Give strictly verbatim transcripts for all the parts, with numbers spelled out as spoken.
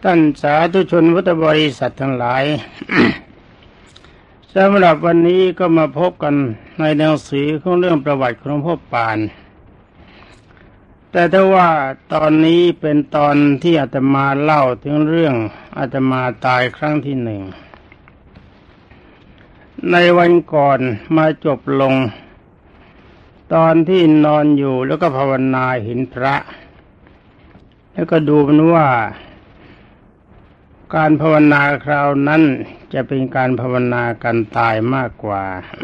ท่านสาธุชนพุทธบริษัททั้งหลาย สำหรับวันนี้ก็มาพบกันในหนังสือของเรื่องประวัติของหลวงพ่อปานแต่ถ้าว่าตอนนี้เป็นตอนที่อาตมาเล่าถึงเรื่องอาตมาตายครั้งที่หนึ่งในวันก่อนมาจบลงตอนที่นอนอยู่แล้วก็ภาวนาเห็นพระแล้วก็ดูมันว่าการภาวนาคราวนั้นจะเป็นการภาวนากันตายมากกว่า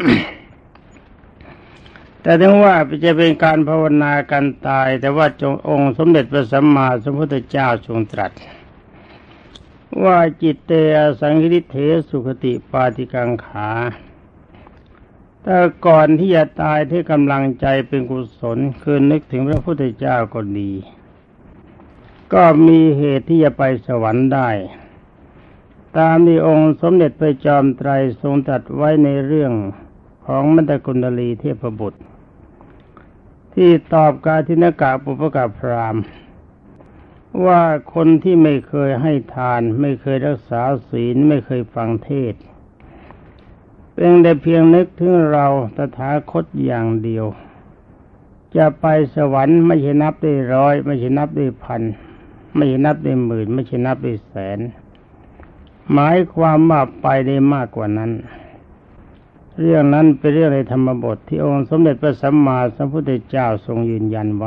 แต่ถึงว่าจะเป็นการภาวนากันตายแต่ว่าจงองค์สมเด็จพระสัมมาสัมพุทธเจ้าทรงตรัสว่าจิตเตอสังคิริเถสุขติปาติกังขาแต่ก่อนที่จะตายที่กำลังใจเป็นกุศลคือนึกถึงพระพุทธเจ้าก็ดีก็มีเหตุที่จะไปสวรรค์ได้ตามที่องค์สมเด็จพระจอมไตรทรงตรัสไว้ในเรื่องของมัตตกุณลีเทพบุตรที่ตอบกาทินกะปุปกะพรามว่าคนที่ไม่เคยให้ทานไม่เคยรักษาศีลไม่เคยฟังเทศน์เป็นแต่เพียงนึกถึงเราตถาคตอย่างเดียวจะไปสวรรค์ไม่ใช่นับได้ร้อยไม่ใช่นับได้พันไม่ใช่นับได้หมื่นไม่ใช่นับได้แสนหมายความว่าไปได้มากกว่านั้นเรื่องนั้นเป็นเรื่องในธรรมบทที่องค์สมเด็จพระสัมมาสัมพุทธเจ้าทรงยืนยันไว้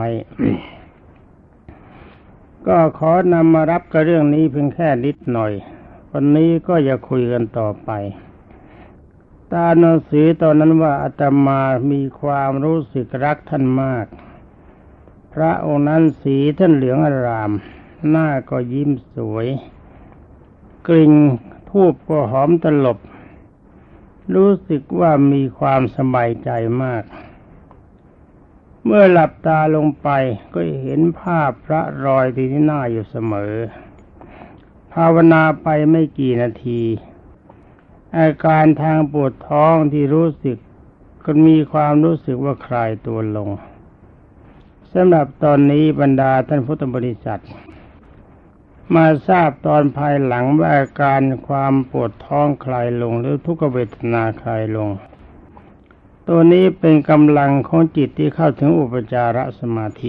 ก็ขอนำมารับกับเรื่องนี้เพียงแค่นิดหน่อยวันนี้ก็จะคุยกันต่อไปตามหนังสือตอนนั้นว่าอาตมามีความรู้สึกรักท่านมากพระองค์นั้นสีท่านเหลืองอารามหน้าก็ยิ้มสวยกลิ่นธูปก็หอมตลบรู้สึกว่ามีความสบายใจมากเมื่อหลับตาลงไปก็เห็นภาพพระรอยที่หน้าอยู่เสมอภาวนาไปไม่กี่นาทีอาการทางปวดท้องที่รู้สึกก็มีความรู้สึกว่าคลายตัวลงสำหรับตอนนี้บรรดาท่านพุทธบริษัทมาทราบตอนภายหลังว่าอาการความปวดท้องคลายลงหรือทุกขเวทนาคลายลงตัวนี้เป็นกำลังของจิตที่เข้าถึงอุปจารสมาธิ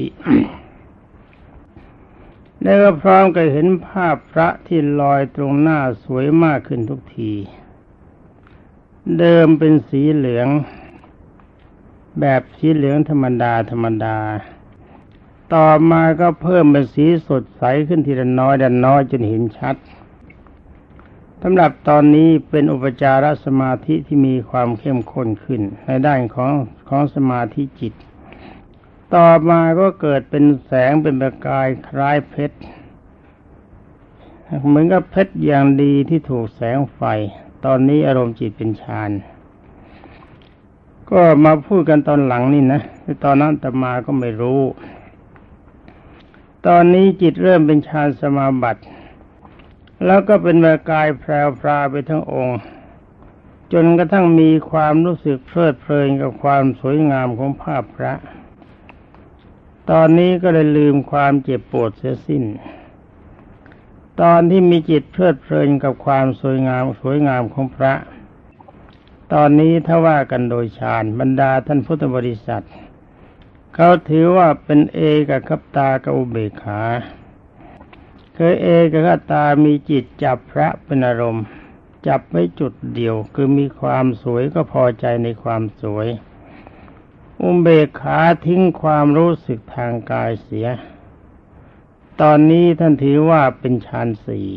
แล้วก็พร้อมกับเห็นภาพพระที่ลอยตรงหน้าสวยมากขึ้นทุกทีเดิมเป็นสีเหลืองแบบสีเหลืองธรรมดาธรรมดาต่อมาก็เพิ่มเป็นสีสดใสขึ้นทีละน้อยดันน้อยจนเห็นชัดสำหรับตอนนี้เป็นอุปจารสมาธิที่มีความเข้มข้นขึ้นในด้านของของสมาธิจิตต่อมาก็เกิดเป็นแสงเป็นประกายคล้ายเพชรเหมือนกับเพชรอย่างดีที่ถูกแสงไฟตอนนี้อารมณ์จิตเป็นฌานก็มาพูดกันตอนหลังนี่นะตอนนั้นอาตมาก็ไม่รู้ตอนนี้จิตเริ่มเป็นฌานสมาบัติแล้วก็เป็นประกายแพรวพราไปทั้งองค์จนกระทั่งมีความรู้สึกเพลิดเพลินกับความสวยงามของภาพพระตอนนี้ก็เลยลืมความเจ็บปวดเสียสิ้นตอนที่มีจิตเพลิดเพลินกับความสวยงามสวยงามของพระตอนนี้ถ้าว่ากันโดยฌานบรรดาท่านพุทธบริษัทเขาถือว่าเป็นเอกคัปตากับอุเบกขาคือเอกคัปตามีจิตจับพระเป็นอารมณ์จับไว้จุดเดียวคือมีความสวยก็พอใจในความสวยอุเบกขาทิ้งความรู้สึกทางกายเสียตอนนี้ท่านถือว่าเป็นฌานสี่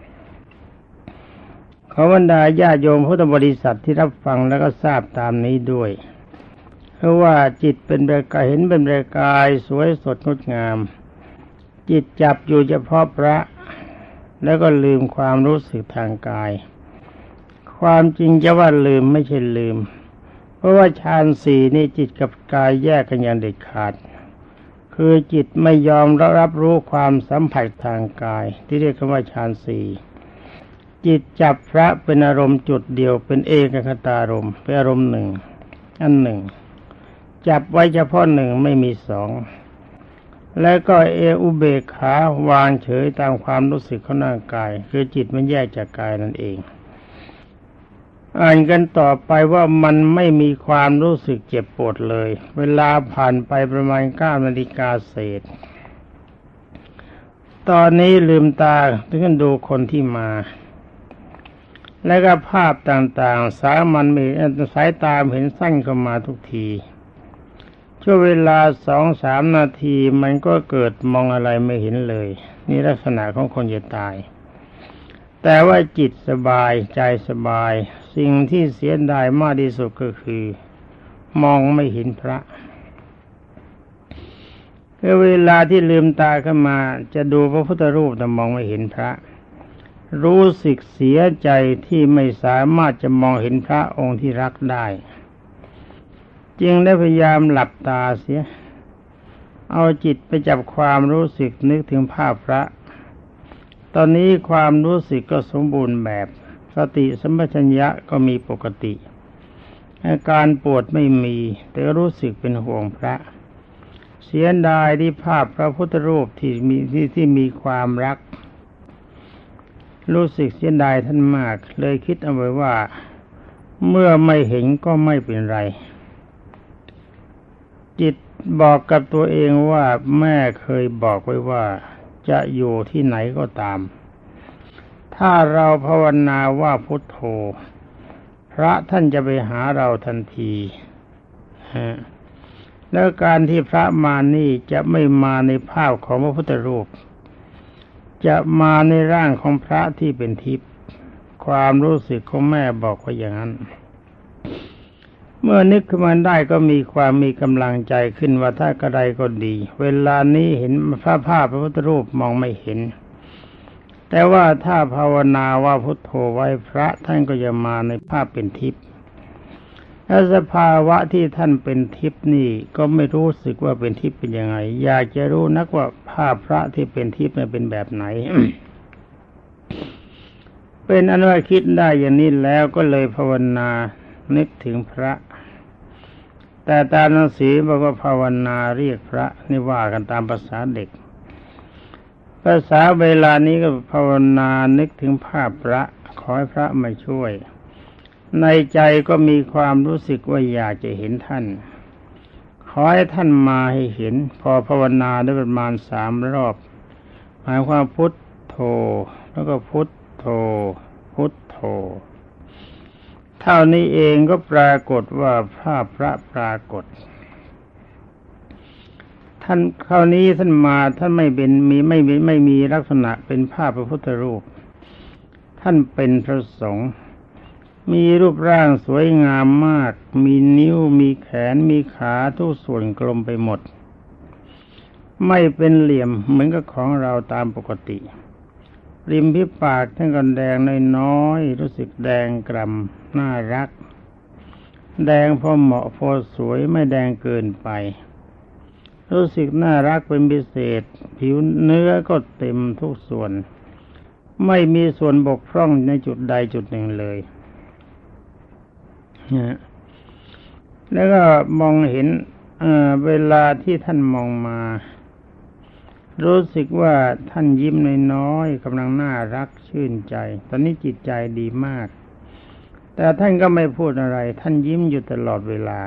ขอบรรดาญาโยมพุทธบริษัทที่รับฟังแล้วก็ทราบตามนี้ด้วยเพราะว่าจิตเป็นประกายเห็นเป็นประกายสวยสดงดงามจิตจับอยู่เฉพาะพระแล้วก็ลืมความรู้สึกทางกายความจริงจะว่าลืมไม่ใช่ลืมเพราะว่าฌานสี่นี่จิตกับกายแยกกันอย่างเด็ดขาดคือจิตไม่ยอมรับรู้ความสัมผัสทางกายที่เรียกว่าฌานสี่จิตจับพระเป็นอารมณ์จุดเดียวเป็นเอกคตารมณ์เป็นอารมณ์หนึ่งอันหนึ่งจับไว้เฉพาะหนึ่งไม่มีสองแล้วก็เออุเบกขาวางเฉยตามความรู้สึกของร่างกายคือจิตมันแยกจากกายนั่นเองอ่านกันต่อไปว่ามันไม่มีความรู้สึกเจ็บปวดเลยเวลาผ่านไปประมาณเก้านาฬิกาเศษตอนนี้ลืมตาถึงดูคนที่มาแล้วก็ภาพต่างๆสามัญมีสายตาเห็นสั้นเข้ามาทุกทีช่วงเวลาสองสามนาทีมันก็เกิดมองอะไรไม่เห็นเลยนี่ลักษณะของคนจะตายแต่ว่าจิตสบายใจสบายสิ่งที่เสียดายมากที่สุดก็คือมองไม่เห็นพระคือเวลาที่ลืมตาขึ้นมาจะดูพระพุทธรูปแต่มองไม่เห็นพระรู้สึกเสียใจที่ไม่สามารถจะมองเห็นพระองค์ที่รักได้จึงได้พยายามหลับตาเสียเอาจิตไปจับความรู้สึกนึกถึงภาพพระตอนนี้ความรู้สึกก็สมบูรณ์แบบสติสัมปชัญญะก็มีปกติอาการปวดไม่มีแต่รู้สึกเป็นห่วงพระเสียดายที่ภาพพระพุทธรูปที่มีที่ที่มีความรักรู้สึกเสียดายท่านมากเลยคิดเอาไว้ว่าเมื่อไม่เห็นก็ไม่เป็นไรจิตบอกกับตัวเองว่าแม่เคยบอกไว้ว่าจะอยู่ที่ไหนก็ตามถ้าเราภาวนาว่าพุทโธพระท่านจะไปหาเราทันทีแล้วการที่พระมานี่จะไม่มาในภาพของพระพุทธรูปจะมาในร่างของพระที่เป็นทิพย์ความรู้สึกของแม่บอกว่าอย่างนั้นเมื่อนึกขึ้นมาได้ก็มีความมีกำลังใจขึ้นว่าถ้ากระไรก็ดีเวลานี้เห็นพระภาพพระพุทธรูปมองไม่เห็นแต่ว่าถ้าภาวนาว่าพุทโธไว้พระท่านก็จะมาในภาพเป็นทิพย์และสภาวะที่ท่านเป็นทิพย์นี่ก็ไม่รู้สึกว่าเป็นทิพย์เป็นยังไงอยากจะรู้นักว่าภาพพระที่เป็นทิพย์เนี่ยเป็นแบบไหน เป็นอันว่าคิดได้อย่างนี้แล้วก็เลยภาวนานึกถึงพระแต่ตามหนังสือบอกว่าภาวนาเรียกพระนี่ว่ากันตามภาษาเด็กภาษาเวลานี้ก็ภาวนานึกถึงภาพพระขอให้พระมาช่วยในใจก็มีความรู้สึกว่าอยากจะเห็นท่านขอให้ท่านมาให้เห็นพอภาวนาได้ประมาณสามรอบหมายความพุทโธแล้วก็พุทโธพุทโธเท่านี้เองก็ปรากฏว่าภาพพระปรากฏท่านคราวนี้ท่านมาท่านไม่เป็นมีไม่มีไม่มีลักษณะเป็นภาพพระพุทธรูปท่านเป็นพระสงฆ์มีรูปร่างสวยงามมากมีนิ้วมีแขนมีขาทุกส่วนกลมไปหมดไม่เป็นเหลี่ยมเหมือนกับของเราตามปกติริมฝีปากท่านก็แดงน้อยๆรู้สึกแดงกร่ำน่ารักแดงพอเหมาะพอสวยไม่แดงเกินไปรู้สึกน่ารักเป็นพิเศษผิวเนื้อก็เต็มทุกส่วนไม่มีส่วนบกพร่องในจุดใดจุดหนึ่งเลยแล้วก็มองเห็น เอ่อเวลาที่ท่านมองมารู้สึกว่าท่านยิ้มน้อยๆกำลังน่ารักชื่นใจตอนนี้จิตใจดีมากแต่ท่านก็ไม่พูดอะไรท่านยิ้มอยู่ตลอดเวลา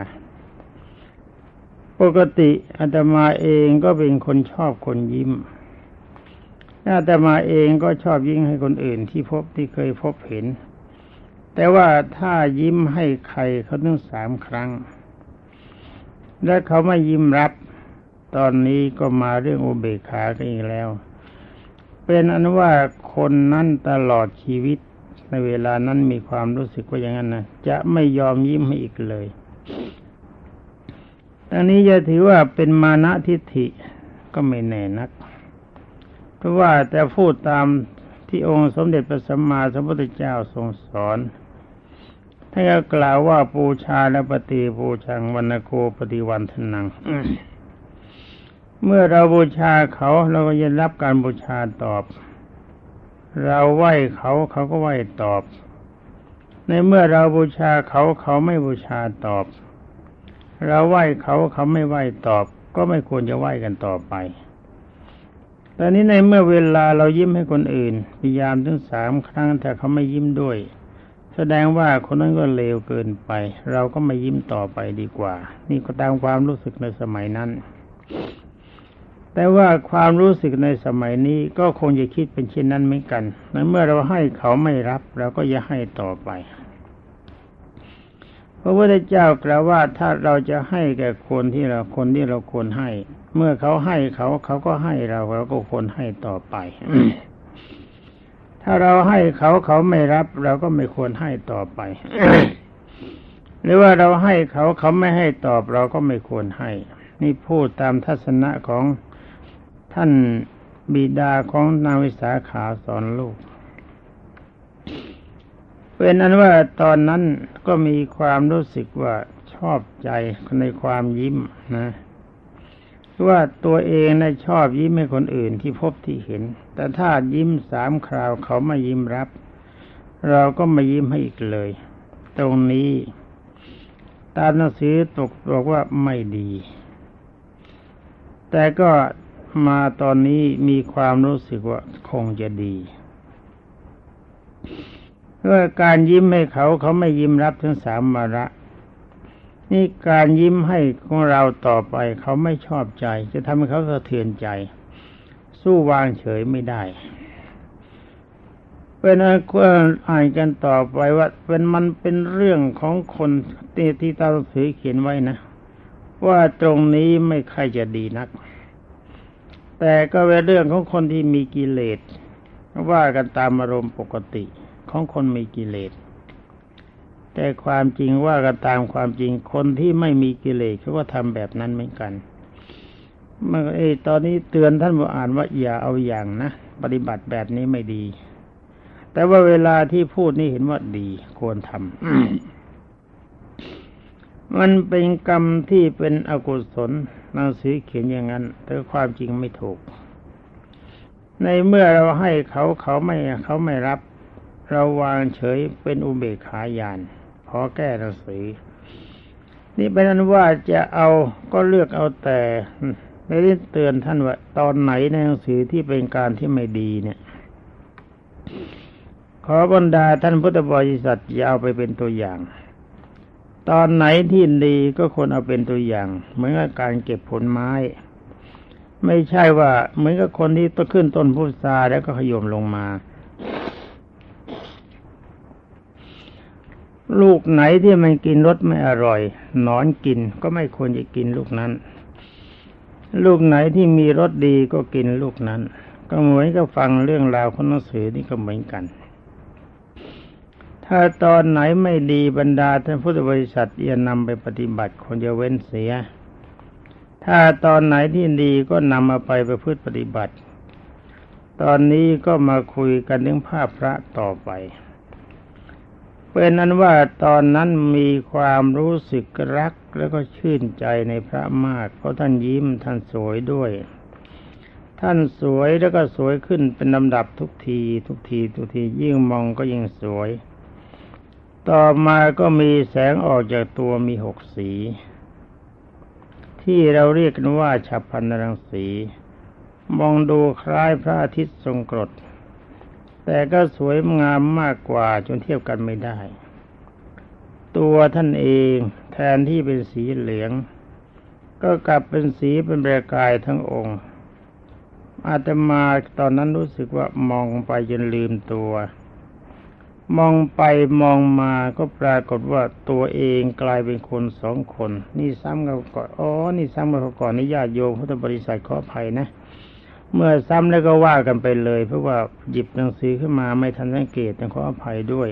ปกติอาตมาเองก็เป็นคนชอบคนยิ้มอาตมาเองก็ชอบยิ้มให้คนอื่นที่พบที่เคยพบเห็นแต่ว่าถ้ายิ้มให้ใครเขาต้องสามครั้งและเขาไม่ยิ้มรับตอนนี้ก็มาเรื่องอุเบกขากันอีกแล้วเป็นอันว่าคนนั้นตลอดชีวิตในเวลานั้นมีความรู้สึกว่าอย่างนั้นนะจะไม่ยอมยิ้มให้อีกเลยอันนี้จะถือว่าเป็นมานะทิฏฐิก็ไม่แน่นักเพราะว่าแต่พูดตามที่องค์สมเด็จพระสัมมาสัมพุทธเจ้าทรงสอนท่านก็กล่าวว่าปูชาและปฏิปูชังวันโกปฏิวันทนัง เมื่อเราบูชาเขาเราก็จะรับการบูชาตอบเราไหว้เขาเขาก็ไหว้ตอบในเมื่อเราบูชาเขาเขาไม่บูชาตอบเราไหว้เขาเขาไม่ไหว้ตอบก็ไม่ควรจะไหว้กันต่อไปตอนนี้ในเมื่อเวลาเรายิ้มให้คนอื่นพยายามถึงสามครั้งแต่เขาไม่ยิ้มด้วยแสดงว่าคนนั้นก็เลวเกินไปเราก็ไม่ยิ้มต่อไปดีกว่านี่ก็ตามความรู้สึกในสมัยนั้นแต่ว่าความรู้สึกในสมัยนี้ก็คงจะคิดเป็นเช่นนั้นเหมือนกันในเมื่อเราให้เขาไม่รับเราก็อย่าให้ต่อไปพระพุทธเจ้ากล่าวว่าถ้าเราจะให้แก่คนที่เราคนที่เราควรให้เมื่อเขาให้เขาเขาก็ให้เราเราก็ควรให้ต่อไป ถ้าเราให้เขาเขาไม่รับเราก็ไม่ควรให้ต่อไป หรือว่าเราให้เขาเขาไม่ให้ตอบเราก็ไม่ควรให้นี่พูดตามทัศนะของท่านบิดาของนางวิสาขาสอนลูกเป็นนั้นว่าตอนนั้นก็มีความรู้สึกว่าชอบใจในความยิ้มนะว่าตัวเองน่ะชอบยิ้มให้คนอื่นที่พบที่เห็นแต่ถ้ายิ้มสามคราวเขาไม่ยิ้มรับเราก็ไม่ยิ้มให้อีกเลยตรงนี้ตามหนังสือตกบอกว่าไม่ดีแต่ก็มาตอนนี้มีความรู้สึกว่าคงจะดีเพราะการยิ้มให้เขาเขาไม่ยิ้มรับถึงสามวาระนี่การยิ้มให้ของเราต่อไปเขาไม่ชอบใจจะทำให้เขาสะเทือนใจสู้วางเฉยไม่ได้เป็นอ่านกันต่อไปว่าเป็นมันเป็นเรื่องของคนที่ที่ตาสือเขียนไว้นะว่าตรงนี้ไม่ค่อยจะดีนักแต่ก็เป็นเรื่องของคนที่มีกิเลสว่ากันตามอารมณ์ปกติของคนมีกิเลสแต่ความจริงว่ากันตามความจริงคนที่ไม่มีกิเลสเขาก็ทำแบบนั้นเหมือนกันเมื่อไอ้ตอนนี้เตือนท่านผู้อ่านว่าอย่าเอาอย่างนะปฏิบัติแบบนี้ไม่ดีแต่ว่าเวลาที่พูดนี่เห็นว่าดีควรทำ มันเป็นกรรมที่เป็นอกุศลหนังสือเขียนอย่างนั้นแต่ความจริงไม่ถูกในเมื่อเราให้เขาเขาไม่เขาไม่รับเราวางเฉยเป็นอุเบกขาญาณพอแก้หนังสือนี่เป็นนั้นว่าจะเอาก็เลือกเอาแต่ไม่ได้เตือนท่านว่าตอนไหนในหนังสือที่เป็นการที่ไม่ดีเนี่ยขอบรรดาท่านพุทธบริษัทอย่าเอาไปเป็นตัวอย่างตอนไหนที่ดีก็ควรเอาเป็นตัวอย่างเหมือนกับการเก็บผลไม้ไม่ใช่ว่าเหมือนกับคนที่ต้นขึ้นต้นพุทราแล้วก็ขย่มลงมาลูกไหนที่มันกินรสไม่อร่อยหนอนกินก็ไม่ควรจะกินลูกนั้นลูกไหนที่มีรสดีก็กินลูกนั้นก็เหมือนกับฟังเรื่องราวของหนังสือนี่ก็เหมือนกันถ้าตอนไหนไม่ดีบรรดาท่านพุทธบริษัทอย่านำไปปฏิบัติควรจะเว้นเสียถ้าตอนไหนที่ดีก็นำมาไปประพฤติปฏิบัติตอนนี้ก็มาคุยกันเรื่องภาพพระต่อไปเป็นนั้นว่าตอนนั้นมีความรู้สึกรักแล้วก็ชื่นใจในพระมากเพราะท่านยิ้มท่านสวยด้วยท่านสวยแล้วก็สวยขึ้นเป็นลำดับทุกทีทุกทีทุกทียิ่งมองก็ยิ่งสวยต่อมาก็มีแสงออกจากตัวมีหกสีที่เราเรียกกันว่าฉัพพรรณรังสีมองดูคล้ายพระอาทิตย์ทรงกรดแต่ก็สวยงามมากกว่าจนเทียบกันไม่ได้ตัวท่านเองแทนที่เป็นสีเหลืองก็กลับเป็นสีเป็นประกายทั้งองค์อาตมาตอนนั้นรู้สึกว่ามองไปจนลืมตัวมองไปมองมาก็ปรากฏว่าตัวเองกลายเป็นคนสองคนนี่ซ้ำกันก่อนอ๋อนี่ซ้ำกันก่อนนี่ญาติโยมพุทธบริษัทขออภัยนะเมื่อซ้ำแล้วก็ว่ากันไปเลยเพราะว่าหยิบหนังสือขึ้นมาไม่ทันสังเกตต้องขออภัยด้วย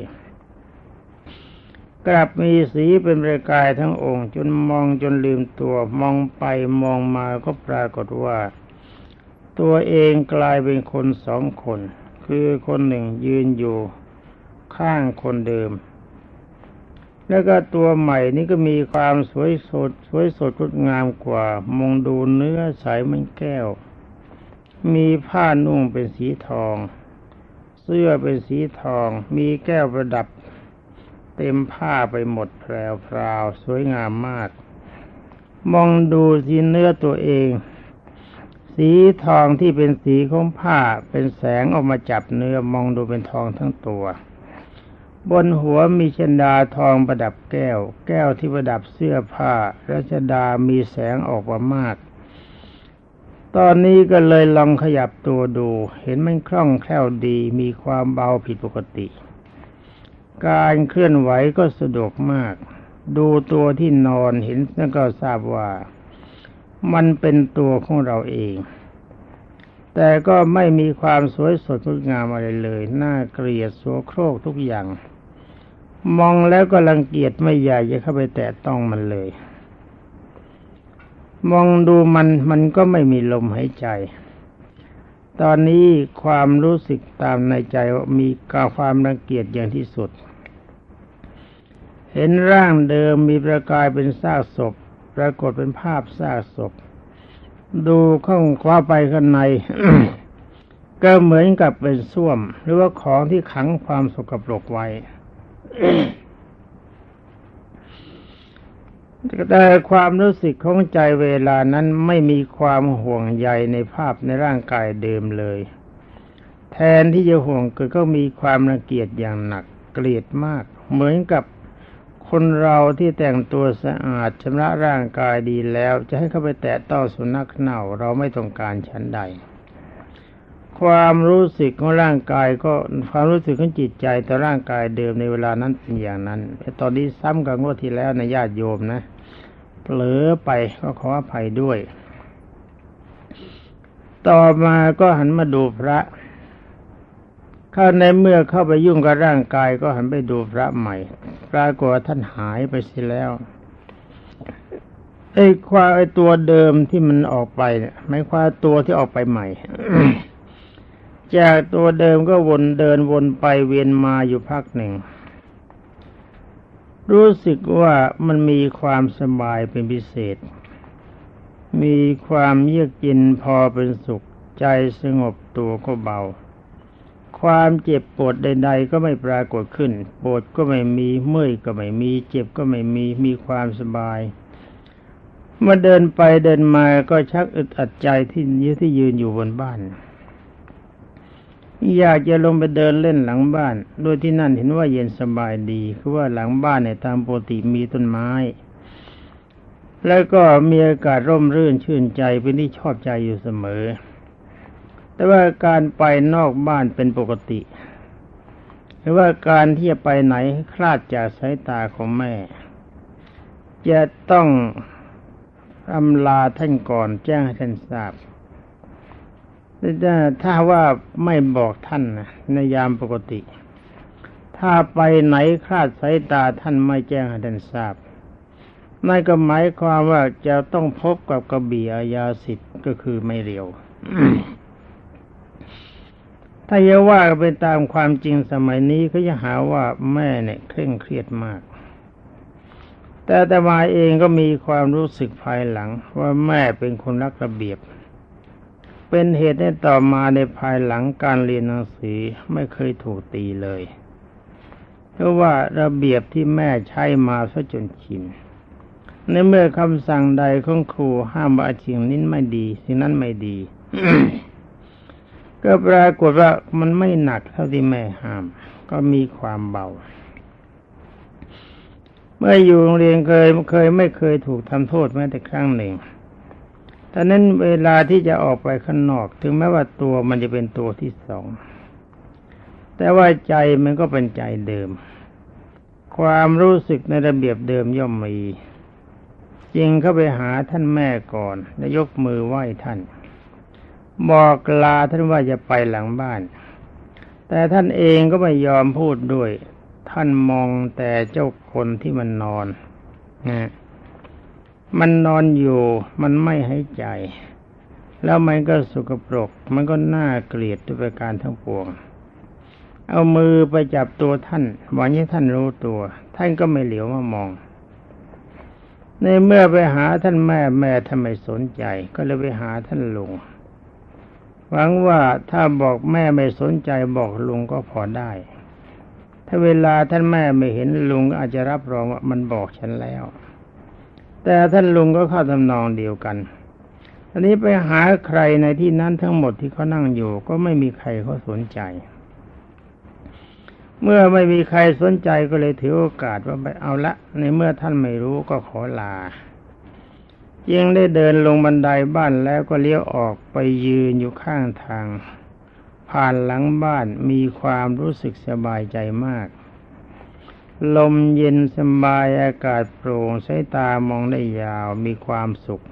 กลับมีสีเป็นประกายทั้งองค์จนมองจนลืมตัวมองไปมองมาก็ปรากฏว่าตัวเองกลายเป็นคนสองคนคือคนหนึ่งยืนอยู่ข้างคนเดิมแล้วก็ตัวใหม่นี่ก็มีความสวยสดสวยสดงดงามกว่ามองดูเนื้อใสเหมือนแก้วมีผ้านุ่งเป็นสีทองเสื้อเป็นสีทองมีแก้วประดับเต็มผ้าไปหมดแพรวๆสวยงามมากมองดูที่เนื้อตัวเองสีทองที่เป็นสีของผ้าเป็นแสงออกมาจับเนื้อมองดูเป็นทองทั้งตัวบนหัวมีชฎาทองประดับแก้วแก้วที่ประดับเสื้อผ้าและชฎามีแสงออกมามากตอนนี้ก็เลยลองขยับตัวดูเห็นมันคล่องแคล่วดีมีความเบาผิดปกติการเคลื่อนไหวก็สะดวกมากดูตัวที่นอนเห็นแล้วก็ทราบว่ามันเป็นตัวของเราเองแต่ก็ไม่มีความสวยสดงดงามอะไรเลยน่าเกลียดโสโครกทุกอย่างมองแล้วก็รังเกียจไม่อยากจะเข้าไปแตะต้องมันเลยมองดูมันมันก็ไม่มีลมหายใจตอนนี้ความรู้สึกตามในใจว่ามีความรังเกียจอย่างที่สุดเห็นร่างเดิมมีประกายเป็นซากศพปรากฏเป็นภาพซากศพดูเข้าคว้าไปข้างใน ก็เหมือนกับเป็นส้วมหรือว่าของที่ขังความสกปรกไว้ แต่ความรู้สึกของใจเวลานั้นไม่มีความห่วงใยในภาพในร่างกายเดิมเลยแทนที่จะห่วงก็มีความรังเกียจอย่างหนักเกลียดมากเหมือนกับคนเราที่แต่งตัวสะอาดชำระร่างกายดีแล้วจะให้เข้าไปแตะต้องสุนัขเน่าเราไม่ต้องการชั้นใดความรู้สึกของร่างกายก็ความรู้สึกของจิตใจต่อร่างกายเดิมในเวลานั้นเป็นอย่างนั้นแต่ตอนนี้ซ้ำกับงวดที่แล้วนะญาติโยมนะเผลอไปก็ขออภัยด้วยต่อมาก็หันมาดูพระเข้าในเมื่อเข้าไปยุ่งกับร่างกายก็หันไปดูพระใหม่ปรากฏว่าท่านหายไปเสียแล้วไอ้ความไอ้ตัวเดิมที่มันออกไปเนี่ยไม่ความตัวที่ออกไปใหม่ จากตัวเดิมก็วนเดินวนไปเวียนมาอยู่พักหนึ่งรู้สึกว่ามันมีความสบายเป็นพิเศษมีความเยือกเย็นพอเป็นสุขใจสงบตัวก็เบาความเจ็บปวดใดๆก็ไม่ปรากฏขึ้นปวดก็ไม่มีเมื่อยก็ไม่มีเจ็บก็ไม่มีมีความสบายเมื่อเดินไปเดินมาก็ชักอึดอัดใจที่ยืนที่ยืนอยู่บนบ้านอยากจะลงไปเดินเล่นหลังบ้านโดยที่นั่นเห็นว่าเย็นสบายดีคือว่าหลังบ้านเนี่ยตามปกติมีต้นไม้แล้วก็มีอากาศร่มรื่นชื่นใจเป็นที่ชอบใจอยู่เสมอแต่ว่าการไปนอกบ้านเป็นปกติหรือว่าการที่จะไปไหนคลาดจากสายตาของแม่จะต้องอำลาท่านก่อนแจ้งให้ท่านทราบแต่ถ้าว่าไม่บอกท่านนะในยามปกติถ้าไปไหนคลาดสายตาท่านไม่แจ้งให้ท่านทราบนั่นก็หมายความว่าจะต้องพบกับกระบี่อาญาสิทธิ์ก็คือไม่เร็ว ถ้าจะว่าไปตามความจริงสมัยนี้ก็จะหาว่าแม่เนี่ยเคร่งเครียดมากแต่อาตมาเองก็มีความรู้สึกภายหลังว่าแม่เป็นคนรักระเบียบเป็นเหตุให้ต่อมาในภายหลังการเรียนหนังสือไม่เคยถูกตีเลยเพราะว่าระเบียบที่แม่ใช้มาซะจนชินในเมื่อคำสั่งใดของครูห้ามว่าสิ่งนี้ไม่ดีสิ่งนั้นไม่ดี ก็ปรากฏว่ามันไม่หนักเท่าที่แม่ห้ามก็มีความเบาเมื่ออยู่โรงเรียนเคยเคยไม่เคยถูกทำโทษแม้แต่ครั้งหนึ่งแต่นั้นเวลาที่จะออกไปข้างนอกถึงแม้ว่าตัวมันจะเป็นตัวที่สองแต่ว่าใจมันก็เป็นใจเดิมความรู้สึกในระเบียบเดิมย่อมมีจึงเข้าไปหาท่านแม่ก่อนและยกมือไหว้ท่านบอกลาท่านว่าจะไปหลังบ้านแต่ท่านเองก็ไม่ยอมพูดด้วยท่านมองแต่เจ้าคนที่มันนอนนะมันนอนอยู่มันไม่หายใจแล้วมันก็สกปรกมันก็น่าเกลียดด้วยประการทั้งปวงเอามือไปจับตัวท่านหวังให้ท่านรู้ตัวท่านก็ไม่เหลียวมามองในเมื่อไปหาท่านแม่แม่ท่านไม่สนใจก็เลยไปหาท่านลุงหวังว่าถ้าบอกแม่ไม่สนใจบอกลุงก็พอได้ถ้าเวลาท่านแม่ไม่เห็นลุงอาจจะรับรองว่ามันบอกฉันแล้วแต่ท่านลุงก็เข้าทำนองเดียวกันอันนี้ไปหาใครในที่นั้นทั้งหมดที่เขานั่งอยู่ก็ไม่มีใครเขาสนใจเมื่อไม่มีใครสนใจก็เลยถือโอกาสว่าไปเอาละในเมื่อท่านไม่รู้ก็ขอลายังได้เดินลงบันไดบ้านแล้วก็เลี้ยวออกไปยืนอยู่ข้างทางผ่านหลังบ้านมีความรู้สึกสบายใจมากลมเย็นสบายอากาศโปร่งสายตามองได้ยาวมีความสุข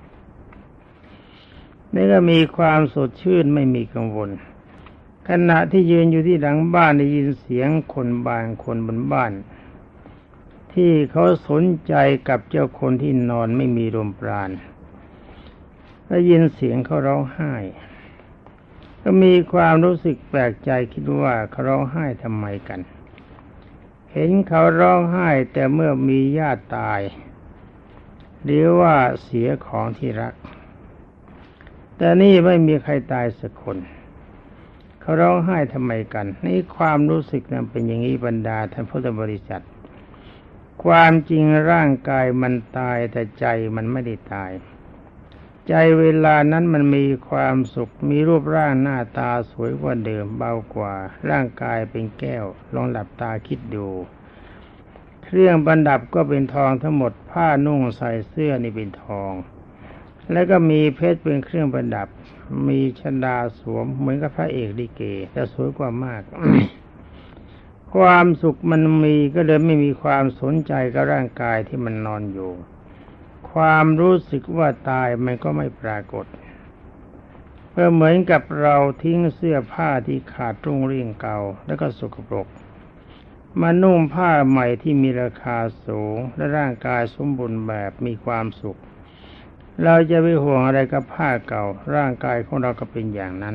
นี่ก็มีความสดชื่นไม่มีกังวลขณะที่ยืนอยู่ที่หลังบ้านได้ยินเสียงคนบางคนบนบ้านที่เขาสนใจกับเจ้าคนที่นอนไม่มีลมปราณได้ยินเสียงเขาร้องไห้ก็มีความรู้สึกแปลกใจคิดว่าเขาร้องไห้ทำไมกันเห็นเขาร้องไห้แต่เมื่อมีญาติตายหรือว่าเสียของที่รักแต่นี่ไม่มีใครตายสักคนเขาร้องไห้ทำไมกันนี่ความรู้สึกนั้นเป็นอย่างนี้บรรดาท่านพุทธบริษัทความจริงร่างกายมันตายแต่ใจมันไม่ได้ตายใจเวลานั้นมันมีความสุขมีรูปร่างหน้าตาสวยกว่าเดิมเบากว่าร่างกายเป็นแก้วลองหลับตาคิดดูเครื่องประดับก็เป็นทองทั้งหมดผ้านุ่งใส่เสื้อนี่เป็นทองแล้วก็มีเพชรเป็นเครื่องประดับมีชฎาสวมเหมือนกับพระเอกลิเกแต่สวยกว่ามาก ความสุขมันมีก็เลยไม่มีความสนใจกับร่างกายที่มันนอนอยู่ความรู้สึกว่าตายมันก็ไม่ปรากฏเพื่อเหมือนกับเราทิ้งเสื้อผ้าที่ขาดรุ่งริ่งเก่าแล้วก็สกปรกมานุ่งผ้าใหม่ที่มีราคาสูงและร่างกายสมบูรณ์แบบมีความสุขเราจะไปห่วงอะไรกับผ้าเก่าร่างกายของเราก็เป็นอย่างนั้น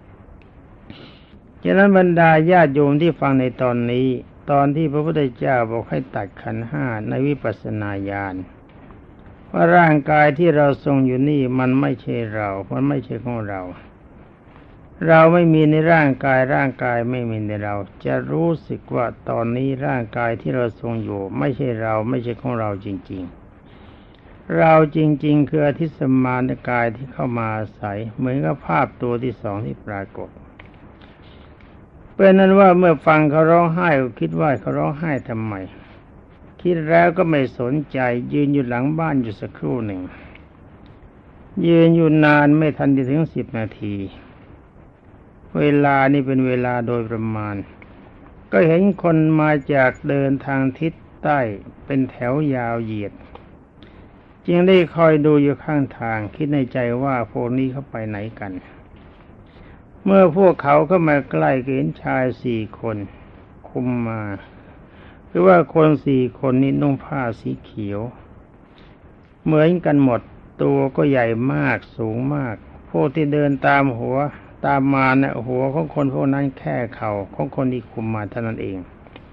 ฉะนั้นบรรดาญาติโยมที่ฟังในตอนนี้ตอนที่พระพุทธเจ้าบอกให้ตัดขันธ์ห้าในวิปัสสนาญาณว่าร่างกายที่เราทรงอยู่นี่มันไม่ใช่เรามันไม่ใช่ของเราเราไม่มีในร่างกายร่างกายไม่มีในเราจะรู้สึกว่าตอนนี้ร่างกายที่เราทรงอยู่ไม่ใช่เราไม่ใช่ของเราจริงๆเราจริงๆคืออธิสมานกายที่เข้ามาอาศัยเหมือนกับภาพตัวที่สองที่ปรากฏเป็นนั้นว่าเมื่อฟังเขาร้องไห้ก็คิดว่าเขาร้องไห้ทำไมคิดแล้วก็ไม่สนใจยืนอยู่หลังบ้านอยู่สักครู่หนึ่งยืนอยู่นานไม่ทันจะถึงสิบนาทีเวลานี่เป็นเวลาโดยประมาณก็เห็นคนมาจากเดินทางทิศใต้เป็นแถวยาวเหยียดจึงได้คอยดูอยู่ข้างทางคิดในใจว่าพวกนี้เขาไปไหนกันเมื่อพวกเขาเข้ามาใกล้เห็นชายสี่คนคุมมาคือว่าคนสี่คนนี้นุ่งผ้าสีเขียวเหมือนกันหมดตัวก็ใหญ่มากสูงมากพวกที่เดินตามหัวตามมาเนี่ยหัวของคนพวกนั้นแค่เข่าของคนที่คุมมาเท่านั้นเอง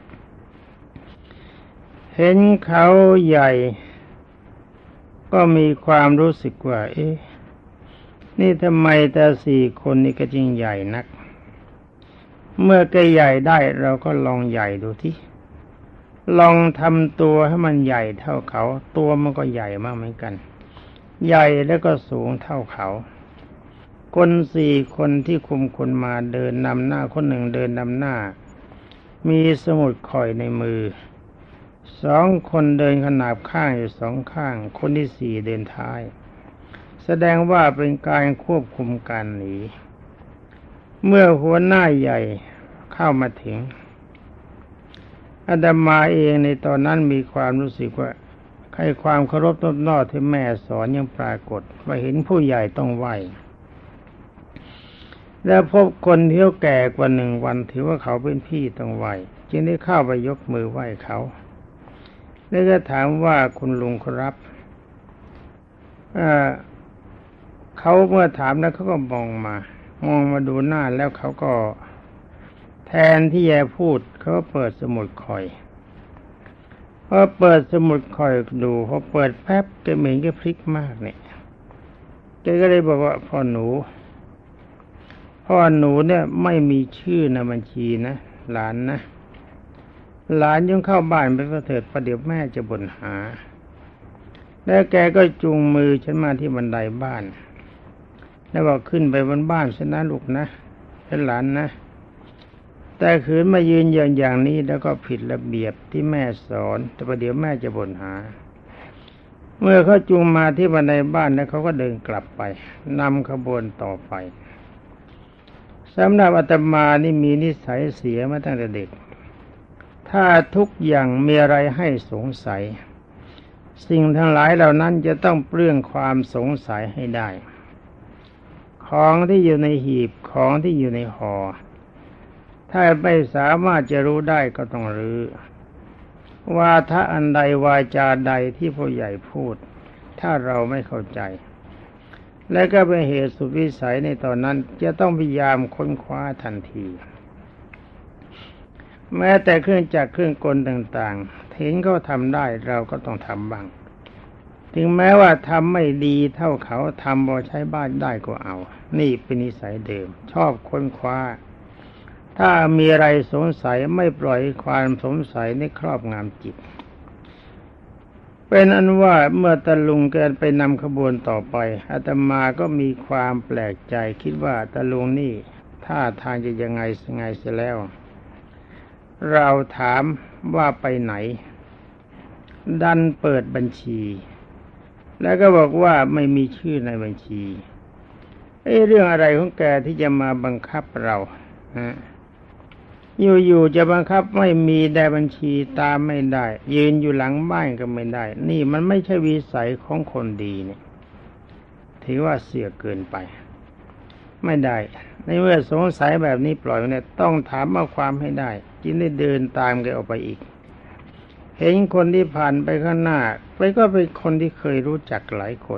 เห็นเขาใหญ่ก็มีความรู้สึกว่าเอ๊ะนี่ทำไมแต่สี่คนนี้ก็จริงใหญ่นักเมื่อแกใหญ่ได้เราก็ลองใหญ่ดูที่ลองทำตัวให้มันใหญ่เท่าเขาตัวมันก็ใหญ่มากเหมือนกันใหญ่แล้วก็สูงเท่าเขาคนสี่คนที่คุมคนมาเดินนำหน้าคนหนึ่งเดินนำหน้ามีสมุดข่อยในมือสองคนเดินขนาบข้างอยู่สองข้างคนที่สี่เดินท้ายแสดงว่าเป็นการควบคุมการหนีเมื่อหัวหน้าใหญ่เข้ามาถึงอาตมาเองในตอนนั้นมีความรู้สึกว่าใครความเคารพต้นนอที่แม่สอนยังปรากฏว่าเห็นผู้ใหญ่ต้องไหวแล้วพบคนที่เขาแก่กว่าหนึ่งวันถือว่าเขาเป็นพี่ต้องไหวจึงได้เข้าไปยกมือไหว้เขาแล้วก็ถามว่าคุณลุงครับเอ่อเขาเมื่อถามแล้วเขาก็มองมามองมาดูหน้าแล้วเขาก็แทนที่จะพูดเขาเปิดสมุดข่อยพอเปิดสมุดข่อยดูพอเปิดแป๊บแกเหม็นแกพลิกมากเนี่ยแกก็เลยบอกว่าพ่อหนูพ่อหนูเนี่ยไม่มีชื่อในบัญชีนะหลานนะหลานยังเข้าบ้านไปเถิดประเดี๋ยวแม่จะบ่นหาแล้วแกก็จูงมือฉันมาที่บันไดบ้านแล้วบอกขึ้นไปบนบ้านซะนะลูกนะเป็นหลานนะแต่ขืนมายืนอย่างอย่างนี้แล้วก็ผิดระเบียบที่แม่สอนแต่ประเดี๋ยวแม่จะบ่นหาเมื่อเขาจูงมาที่บันไดบ้านแล้วเขาก็เดินกลับไปนำขบวนต่อไปสำหรับอาตมานี่มีนิสัยเสียมาตั้งแต่เด็กถ้าทุกอย่างมีอะไรให้สงสัยสิ่งทั้งหลายเหล่านั้นจะต้องเปลื้องความสงสัยให้ได้ของที่อยู่ในหีบของที่อยู่ในห่อถ้าไม่สามารถจะรู้ได้ก็ต้องรื้อวาทะอันใดวาจาใดที่ผู้ใหญ่พูดถ้าเราไม่เข้าใจและก็เป็นเหตุสุดวิสัยในตอนนั้นจะต้องพยายามค้นคว้าทันทีแม้แต่เครื่องจักรเครื่องกลต่างๆเห็นเขาทำได้เราก็ต้องทำบ้างถึงแม้ว่าทำไม่ดีเท่าเขาทำพอใช้บ้านได้ก็เอานี่เป็นนิสัยเดิมชอบค้นคว้าถ้ามีอะไรสงสัยไม่ปล่อยความสงสัยในครอบงำจิตเป็นอันว่าเมื่อตะลุงเกินไปนำขบวนต่อไปอาตมาก็มีความแปลกใจคิดว่าตะลุงนี่ท่าทางจะยังไงยังไงเสียแล้วเราถามว่าไปไหนดันเปิดบัญชีแล้วก็บอกว่าไม่มีชื่อในบัญชีไอ้เรื่องอะไรของแกที่จะมาบังคับเราฮะอยู่ๆจะบังคับไม่มีได้บัญชีตามไม่ได้ยืนอยู่หลังบ้านก็ไม่ได้นี่มันไม่ใช่วิสัยของคนดีเนี่ยถือว่าเสียเกินไปไม่ได้ในเมื่อสงสัยแบบนี้ปล่อยเนี่ยต้องถามเอาความให้ได้จึงได้เดินตามแกออกไปอีกเห็นคนที่ผ่านไปข้างหน้าไปก็เป็นคนที่เคยรู้จักหลายคน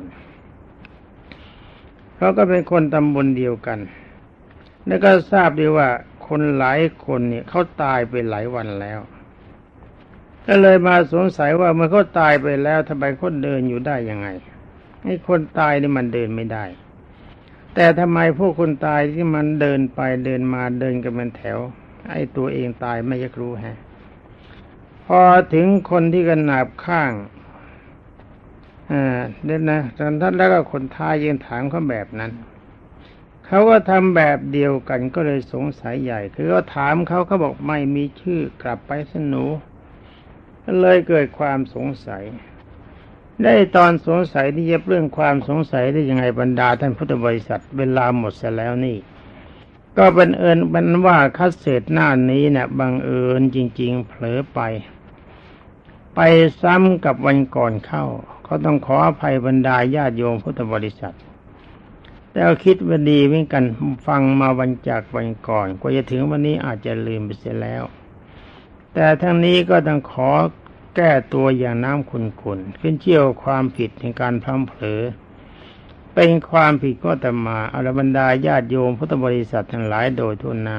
เพราะก็เป็นคนตำบลเดียวกันแล้วก็ทราบดีว่าคนหลายคนเนี่ยเขาตายไปหลายวันแล้วก็เลยมาสงสัยว่าเมื่อเขาตายไปแล้วทำไมเขาเดินอยู่ได้ยังไงไอ้คนตายนี่มันเดินไม่ได้แต่ทำไมพวกคนตายที่มันเดินไปเดินมาเดินกันเป็นแถวไอ้ตัวเองตายไม่อยากรู้ฮะพอถึงคนที่กันหนาบข้างอ่าเด่นนะท่านแล้วก็คนท้ายยังถามเขาแบบนั้นเขาก็ทำแบบเดียวกันก็เลยสงสัยใหญ่คือเขาถามเขาเขาบอกไม่มีชื่อกลับไปสนูเลยเกิดความสงสัยได้ตอนสงสัยที่จะเรื่องความสงสัยได้ยังไงบรรดาท่านพุทธบริษัทเวลาหมดเสียแล้วนี่ก็บังเอิญบันว่าคัดเศษหน้านี้เนี่ยบังเอิญจริงๆเผลอไปไปซ้ำกับวันก่อนเข้าก็ต้องขออภัยบรรดาญาติโยมพุทธบริษัทแต่เอาคิดว่าดีเหมือนกันฟังมาวันจากวันก่อนกว่าจะถึงวันนี้อาจจะลืมไปเสียแล้วแต่ทั้งนี้ก็ต้องขอแก้ตัวอย่างน้ำขุ่นๆขึ้นเชี่ยวความผิดในการพลั้งเผลอเป็นความผิดก็แต่มาอรบรรดาญาติโยมพุทธบริษัททั้งหลายโดยทั่วหน้า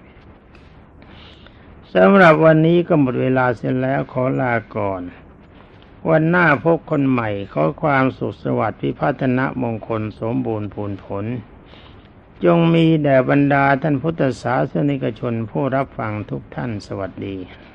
สำหรับวันนี้ก็หมดเวลาเสร็จแล้วขอลาก่อนวันหน้าพบคนใหม่ขอความสุขสวัสดิ์พิพัฒนมงคลสมบูรณ์ผลผลจงมีแด่บรรดาท่านพุทธศาสนิกชนผู้รับฟังทุกท่านสวัสดี